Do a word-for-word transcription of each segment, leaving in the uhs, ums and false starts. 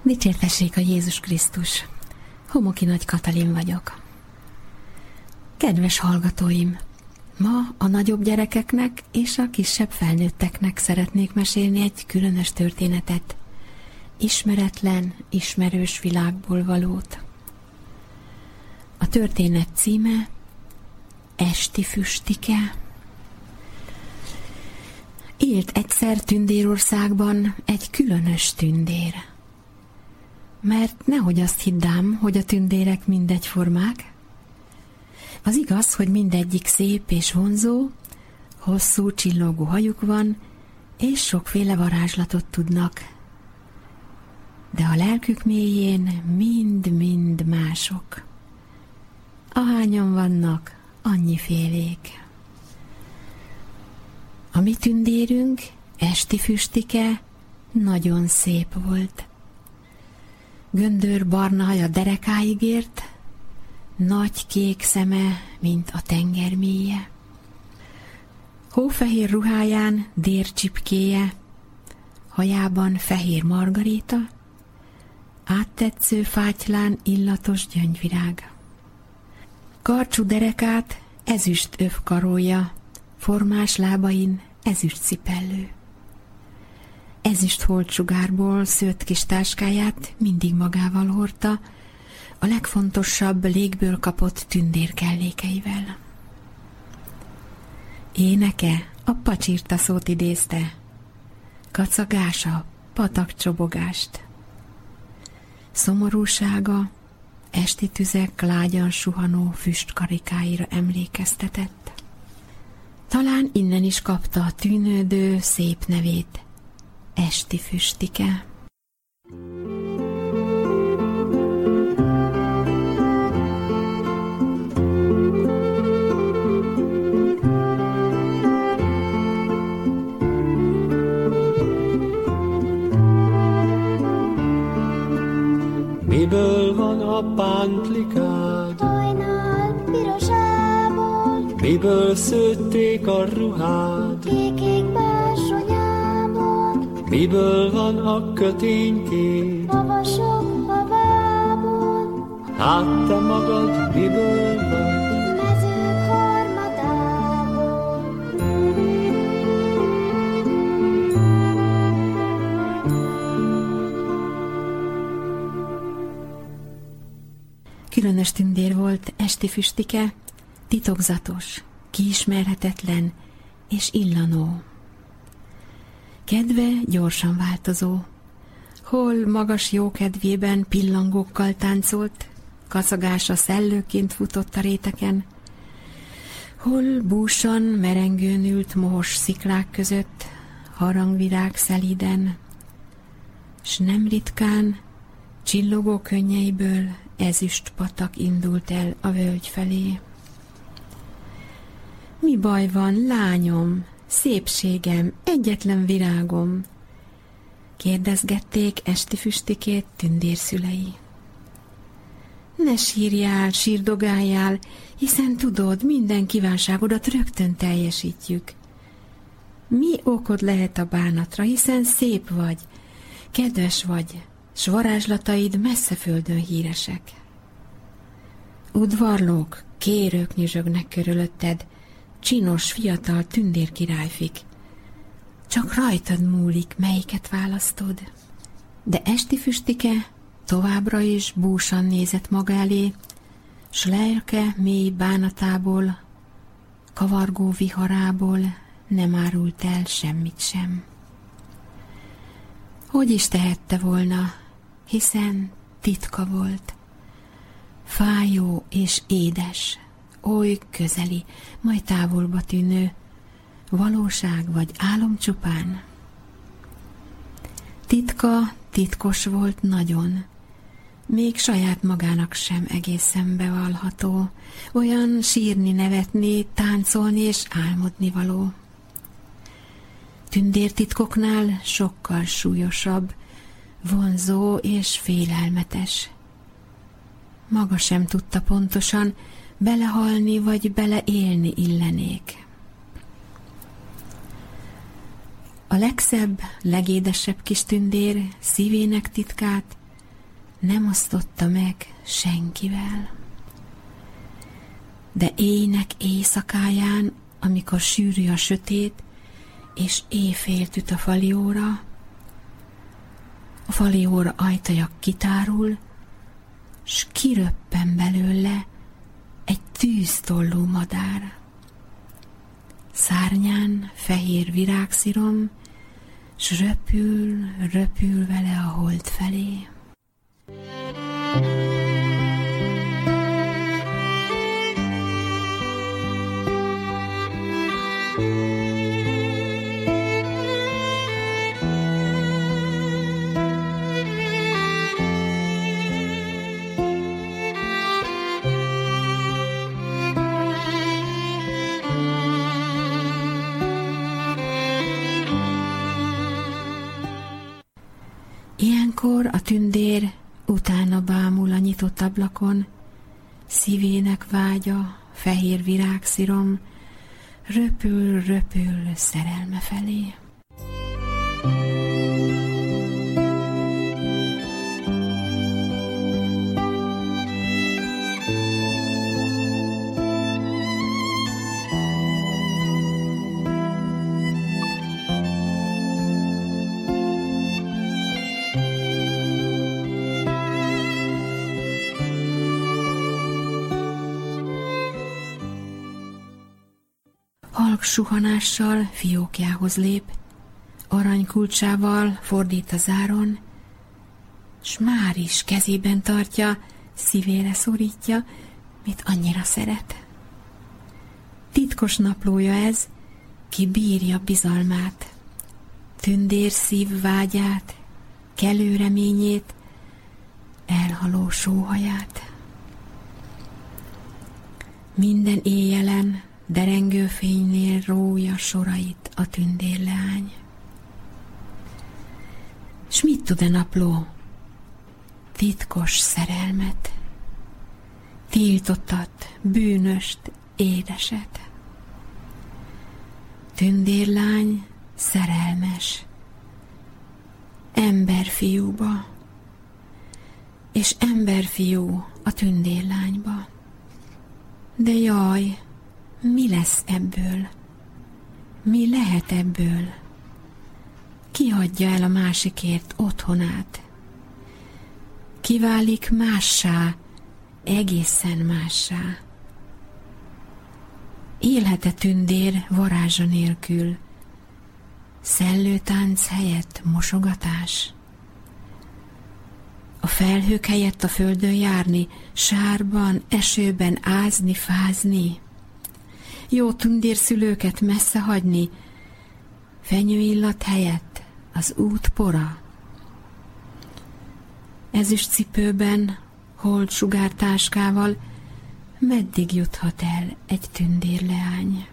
Dicsértessék a Jézus Krisztus! Homoki Nagy Katalin vagyok. Kedves hallgatóim! Ma a nagyobb gyerekeknek és a kisebb felnőtteknek szeretnék mesélni egy különös történetet. Ismeretlen, ismerős világból valót. A történet címe Esti Füstike. Élt egyszer Tündérországban egy különös tündér. Mert nehogy azt hiddám, hogy a tündérek mindegyformák. Az igaz, hogy mindegyik szép és vonzó, hosszú csillogó hajuk van, és sokféle varázslatot tudnak. De a lelkük mélyén mind-mind mások. Ahányan vannak, annyifélék. A mi tündérünk, Esti Füstike, nagyon szép volt. Göndör barna haja derekáig ért, nagy kék szeme, mint a tenger mélye. Hófehér ruháján dércsipkéje, hajában fehér margaréta, áttetsző fátylán illatos gyöngyvirág. Karcsú derekát ezüst öv karolja, formás lábain ezüst cipellő. Ezüst holtsugárból szőtt kis táskáját mindig magával hordta, a legfontosabb légből kapott tündérkellékeivel. Éneke a pacsirta szót idézte, kacagása patakcsobogást. Szomorúsága esti tüzek lágyan suhanó füstkarikáira emlékeztetett. Talán innen is kapta a tűnődő szép nevét, Esti Füstike. Miből van a pántlikád? Hajnal pirosából. Miből szőtték a ruhád? Kékék bársonyából. Miből van a köténykép? Havasok havából. Hát te magad miből vagy? Mezők harmadából. Különös tündér volt Esti Füstike, titokzatos, kiismerhetetlen és illanó. Kedve gyorsan változó. Hol magas jókedvében pillangókkal táncolt, kacagása szellőként futott a réteken, hol búsan merengőn ült mohos sziklák között, harangvirág szelíden, s nem ritkán csillogó könnyeiből ezüst patak indult el a völgy felé. Mi baj van, lányom, szépségem, egyetlen virágom? Kérdezgették Esti Füstikét tündérszülei. Ne sírjál, sírdogáljál, hiszen tudod, minden kívánságodat rögtön teljesítjük. Mi okod lehet a bánatra, hiszen szép vagy, kedves vagy, s varázslataid messze földön híresek. Udvarlók, kérők nyüzsögnek körülötted, csinos, fiatal tündérkirályfik. Csak rajtad múlik, melyiket választod. De Esti Füstike továbbra is búsan nézett maga elé, s lelke mély bánatából, kavargó viharából nem árult el semmit sem. Hogy is tehette volna, hiszen titka volt. Fájó és édes, oly közeli, majd távolba tűnő, valóság vagy álom csupán. Titka titkos volt nagyon, még saját magának sem egészen bevallható, olyan sírni, nevetni, táncolni és álmodni való. Tündértitkoknál sokkal súlyosabb, vonzó és félelmetes. Maga sem tudta pontosan, belehalni vagy beleélni illenék. A legszebb, legédesebb kis tündér szívének titkát nem osztotta meg senkivel. De éjnek éjszakáján, amikor sűrű a sötét, és éjfélt üt a fali óra, a fali óra ajtaja kitárul, s kiröppen belőle egy tűztollú madár. Szárnyán fehér virágszirom, s röpül, röpül vele a hold felé. Ilyenkor a tündér utána bámul a nyitott ablakon, szívének vágya, fehér virágszirom, röpül, röpül szerelme felé. Halk suhanással fiókjához lép, aranykulcsával fordít a záron, s már is kezében tartja, szívére szorítja, mit annyira szeret. Titkos naplója ez, ki bírja bizalmát, tündér szív vágyát, kelő reményét, elhaló sóhaját. Minden éjjelen derengő fénynél rója sorait a tündérleány. S mit tud a napló? Titkos szerelmet, tiltottat, bűnöst, édeset. Tündérlány szerelmes, emberfiúba, és emberfiú a tündérlányba. De jaj, mi lesz ebből? Mi lehet ebből? Ki hagyja el a másikért otthonát? Ki válik mássá, egészen mássá? Élhet-e tündér varázsa nélkül? Szellőtánc helyett mosogatás? A felhők helyett a földön járni, sárban, esőben ázni, fázni? Jó tündérszülőket messze hagyni, fenyőillat helyett az út pora? Ezüst cipőben, hold sugártáskával meddig juthat el egy tündérleány?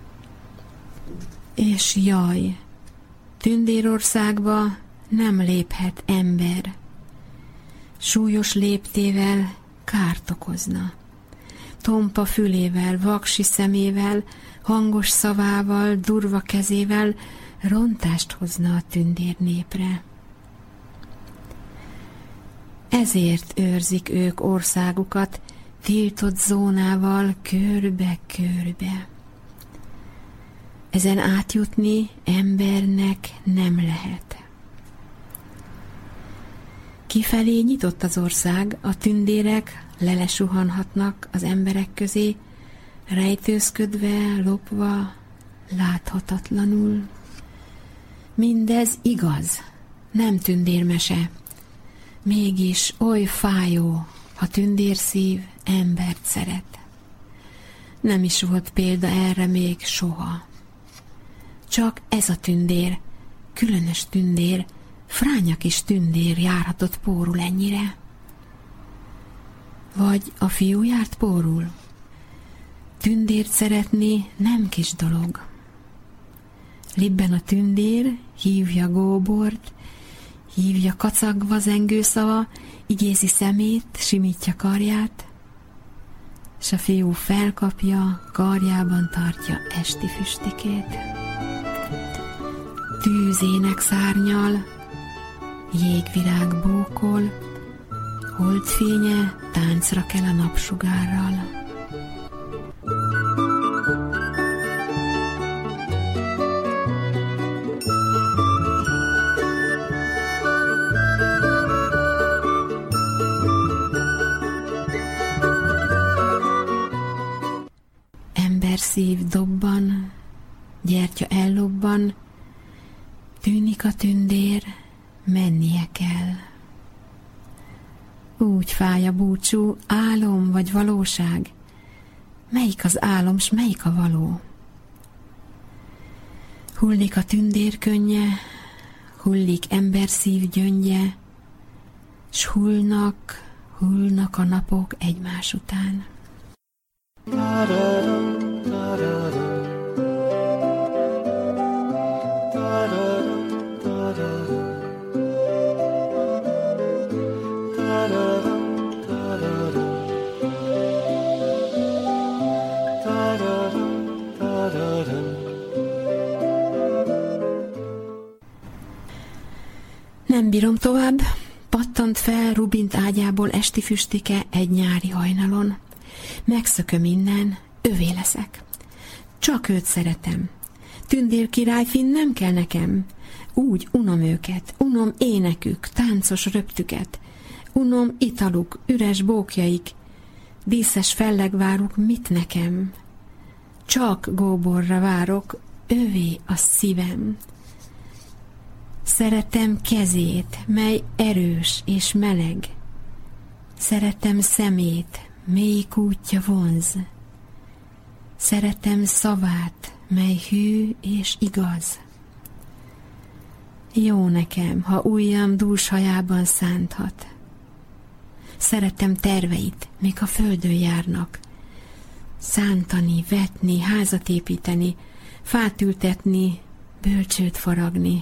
És jaj, tündérországba nem léphet ember, súlyos léptével kárt okozna. Tompa fülével, vaksi szemével, hangos szavával, durva kezével rontást hozna a tündér népre. Ezért őrzik ők országukat tiltott zónával körbe-körbe. Ezen átjutni embernek nem lehet. Kifelé nyitott az ország, a tündérek lelesuhanhatnak az emberek közé, rejtőzködve, lopva, láthatatlanul. Mindez igaz, nem tündérmese. Mégis oly fájó, ha tündérszív embert szeret. Nem is volt példa erre még soha. Csak ez a tündér, különös tündér, fránya kis tündér járhatott pórul ennyire. Vagy a fiú járt pórul? Tündért szeretni nem kis dolog. Libben a tündér, hívja góbort, hívja kacagva zengő szava, igézi szemét, simítja karját, s a fiú felkapja, karjában tartja esti füstikét. Tűzének szárnyal, jégvirág bókol, Holdfénye táncra kell a napsugárral. Szív dobban, gyertya ellobban, tűnik a tündér, mennie kell. Úgy fáj a búcsú, álom vagy valóság, melyik az álom, s melyik a való? Hullik a tündér könnye, hullik emberszív gyöngye, s hullnak, hullnak a napok egymás után. Nem bírom tovább, pattant fel Rubint ágyából esti füstike egy nyári hajnalon. Megszököm innen, övé leszek. Csak őt szeretem. Tündér királyfin nem kell nekem. Úgy unom őket, unom énekük, táncos röptüket. Unom italuk, üres bókjaik, díszes fellegváruk mit nekem. Csak Góborra várok, övé a szívem. Szeretem kezét, mely erős és meleg. Szeretem szemét, mély kútja vonz. Szeretem szavát, mely hű és igaz. Jó nekem, ha ujjam dús hajában szánthat. Szeretem terveit, még a földön járnak. Szántani, vetni, házat építeni, fát ültetni, bölcsőt faragni.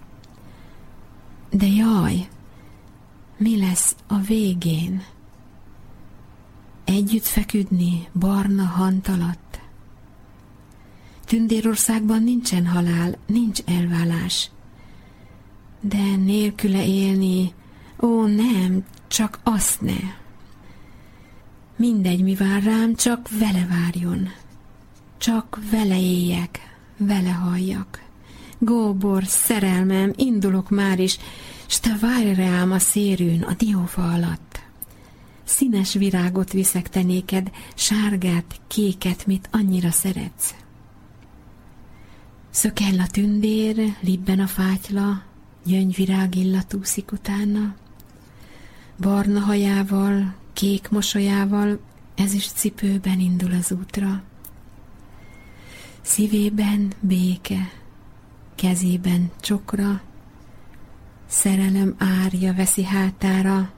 De jaj, mi lesz a végén? Együtt feküdni barna hant alatt. Tündérországban nincsen halál, nincs elválás. De nélküle élni, ó nem, csak azt ne. Mindegy, mi vár rám, csak vele várjon. Csak vele éljek, vele halljak. Góbor, szerelmem, indulok már is, s te várj rám a szérűn, a diófa alatt. Színes virágot viszek te néked, sárgát, kéket, mit annyira szeretsz. Szökell a tündér, libben a fátyla, gyöngyvirág illat úszik utána. Barna hajával, kék mosolyával, ezüst cipőben indul az útra. Szívében béke, kezében csokra, szerelem árja veszi hátára,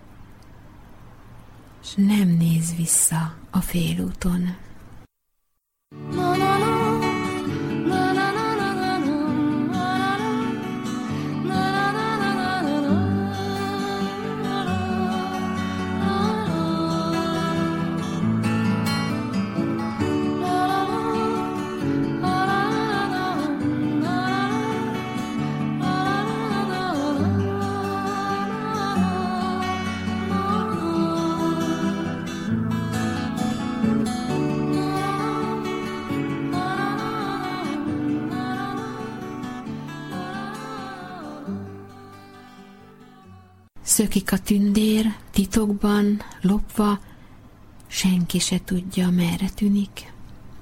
s nem néz vissza a félúton. Szökik a tündér, titokban, lopva, senki se tudja, merre tűnik.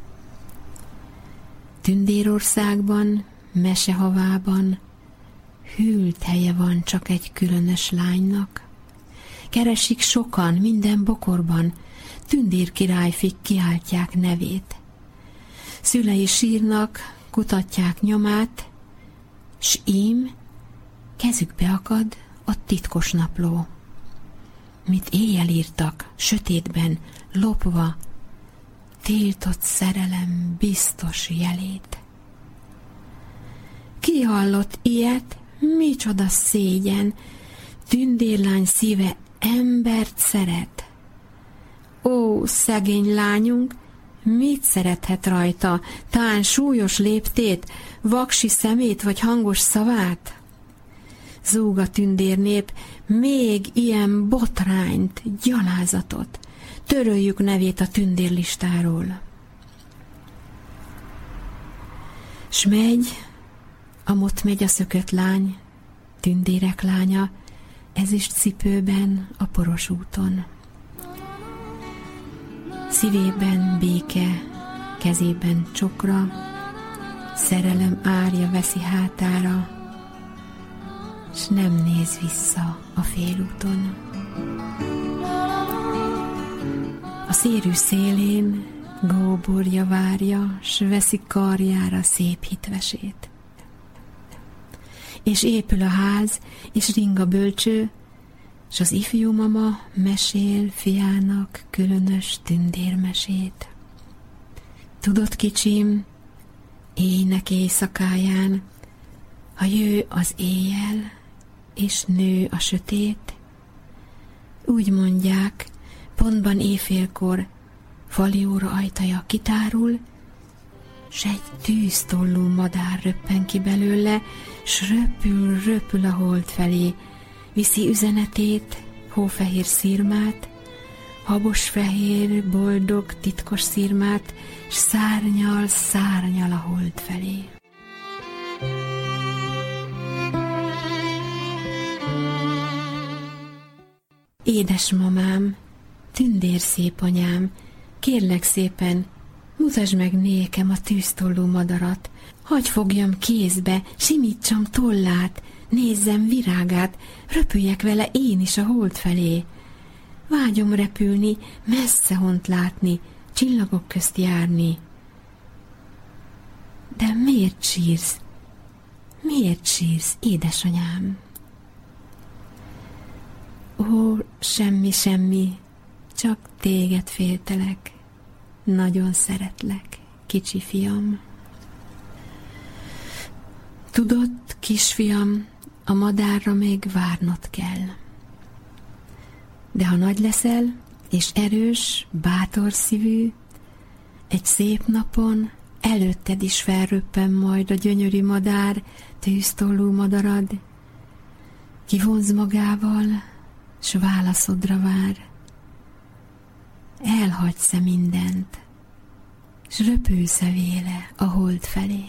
Tündérországban, mesehavában, hűlt helye van csak egy különös lánynak. Keresik sokan, minden bokorban, Tündér királyfik kiáltják nevét. Szülei sírnak, kutatják nyomát, s ím kezükbe akad a titkos napló. Mit éjjel írtak, sötétben, lopva, tiltott szerelem biztos jelét. Ki hallott ilyet, micsoda szégyen, tündérlány szíve embert szeret. Ó, szegény lányunk, mit szerethet rajta, tán súlyos léptét, vaksi szemét vagy hangos szavát? Zúg a tündérnép, még ilyen botrányt, gyalázatot. Töröljük nevét a tündérlistáról. S megy, amott megy a szökött lány, tündérek lánya, ezüst cipőben a poros úton. Szívében béke, kezében csokra, szerelem árja veszi hátára, s nem néz vissza a félúton. A szérű szélén góborja várja, s veszi karjára szép hitvesét. És épül a ház, és ring a bölcső, s az ifjú mama mesél fiának különös tündérmesét. Tudod, kicsim, éjnek éjszakáján, ha jő az éjjel, és nő a sötét, úgy mondják, pontban éjfélkor fali óra ajtaja kitárul, s egy tűztollú madár röppen ki belőle, s röpül, röpül a hold felé, viszi üzenetét, hófehér szirmát, habosfehér, boldog, titkos szirmát, s szárnyal, szárnyal a hold felé. Édesmamám, tündér szép anyám, kérlek szépen, mutasd meg nékem a tűztollú madarat, hagy fogjam kézbe, simítsam tollát, nézzem virágát, röpüljek vele én is a hold felé. Vágyom repülni, messze hont látni, csillagok közt járni. De miért sírsz? Miért sírsz, édesanyám? Ó, semmi, semmi, csak téged féltelek, nagyon szeretlek, kicsi fiam. Tudod, kisfiam, a madárra még várnod kell. De ha nagy leszel, és erős, bátor szívű, egy szép napon előtted is felröppen majd a gyönyörű madár, tűztollú madarad, kivonz magával, s válaszodra vár. Elhagysz-e mindent, s röpülsz-e véle a hold felé?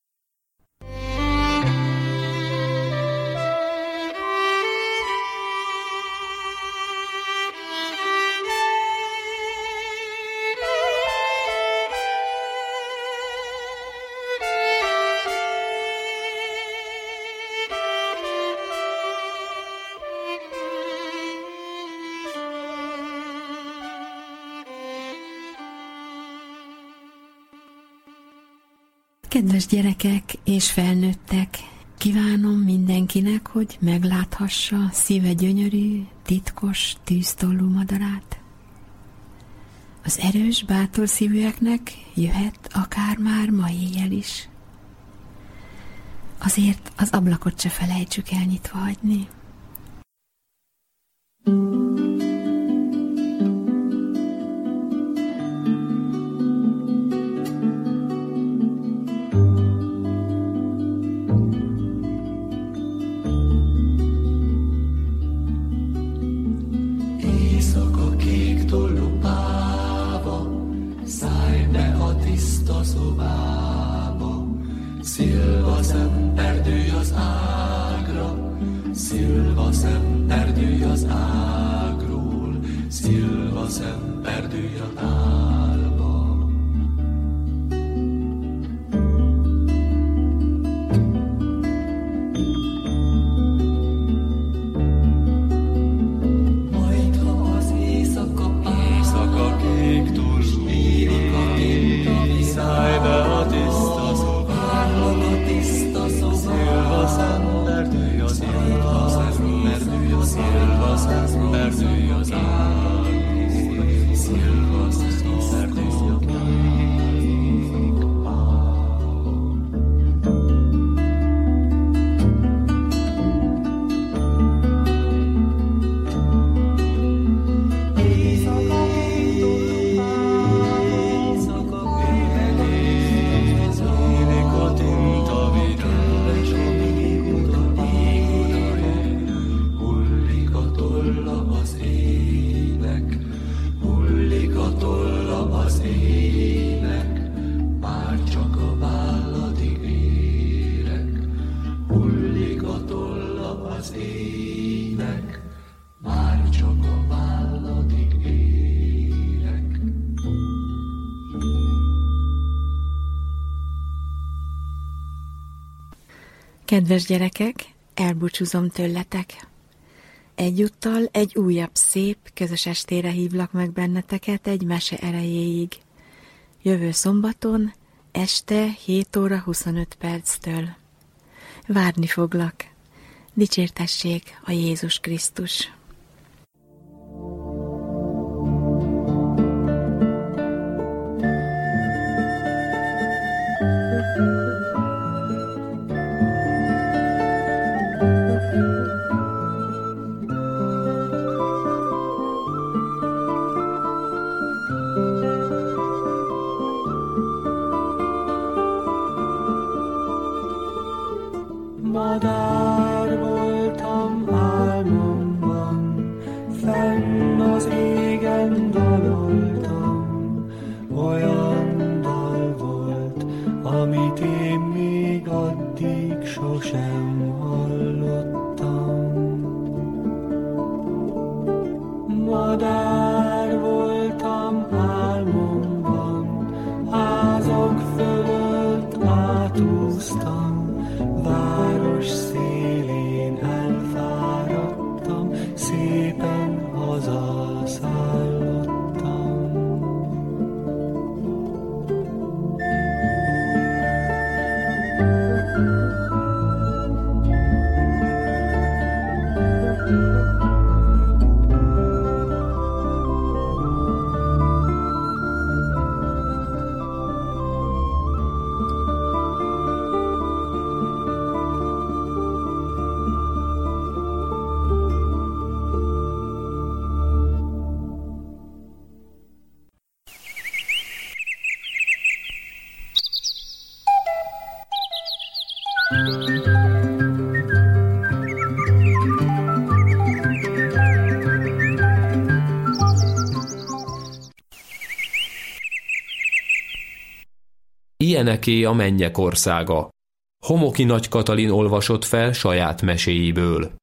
Kedves gyerekek és felnőttek, kívánom mindenkinek, hogy megláthassa szíve gyönyörű, titkos, tűztollú madarát. Az erős, bátor szívűeknek jöhet akár már ma éjjel is. Azért az ablakot se felejtsük el nyitva hagyni. Szilva szemperdülj az ágra, szilva szemperdülj az ágról, szilva szemperdülj a tálba. Majd ha az éjszaka éjszaka kék túlsú, éjszaka kék túlsú, szállj be a tiszta szó. Szilva szemperdülj az szilva szemperdülj az szilva szemperdülj az ágról, szilva szemperdülj Kedves gyerekek, elbúcsúzom tőletek. Egyúttal egy újabb szép, közös estére hívlak meg benneteket egy mese erejéig. Jövő szombaton, este hét óra huszonöt perctől. Várni foglak. Dicsértessék a Jézus Krisztus! Madár voltam álmomban, fenn az égen daloltam. Olyan dal volt, amit én még addig sosem hallottam. Madár voltam álmomban, házak fölött átúztam. Város szélén elfáradtam, szépen hazaszállottam. Ilyeneké a mennyek országa. Homoki Nagy Katalin olvasott fel saját meséiből.